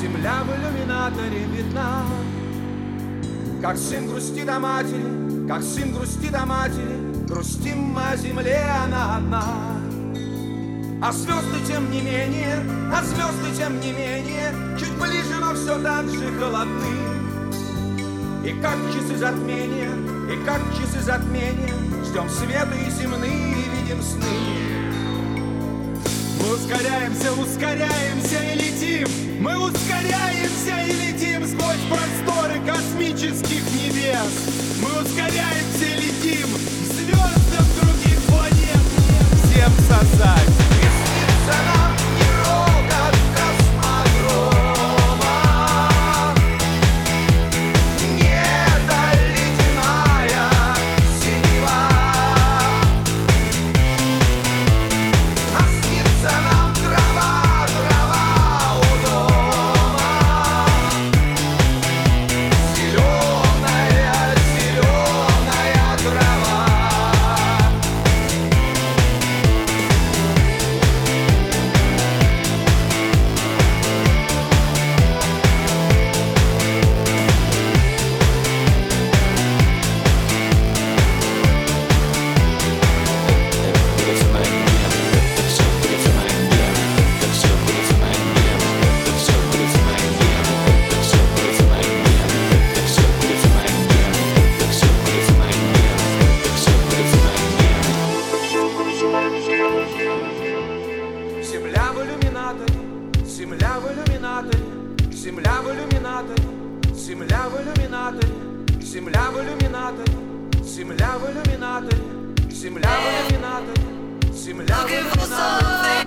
Земля в иллюминаторе видна, как сын грустит о матери, как сын грустит о матери. Грустим мы о земле, она одна. А звезды тем не менее, а звезды тем не менее, чуть ближе, но все так же холодны. И как часы затмения, и как часы затмения, ждем света и земные, и видим сны. Мы ускоряемся, ускоряемся и летим. Мы ускоряемся и летим сквозь просторы космических небес. Мы ускоряемся и летим к звездам других планет. Всем сосать. И снится нам не рокот космодрома, не даль ледяная синева, а снится нам трава, трава у дома, зеленая, зеленая трава. Земля в иллюминаторе, земля в иллюминаторе, земля в иллюминаторе, земля в иллюминаторе, земля в иллюминаторе, земля в иллюминаторе, земля в иллюминаторе, земля в иллюминаторе.